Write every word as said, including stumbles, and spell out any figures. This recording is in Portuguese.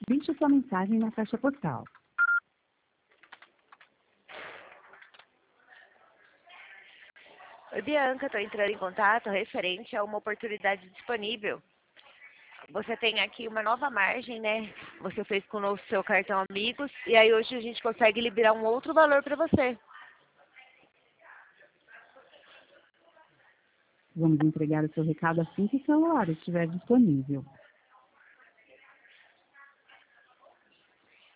Deixe sua mensagem na caixa postal. Oi, Bianca, estou entrando em contato referente a uma oportunidade disponível. Você tem aqui uma nova margem, né? Você fez com o seu cartão Amigos e aí hoje a gente consegue liberar um outro valor para você. Vamos entregar o seu recado assim que o celular estiver disponível.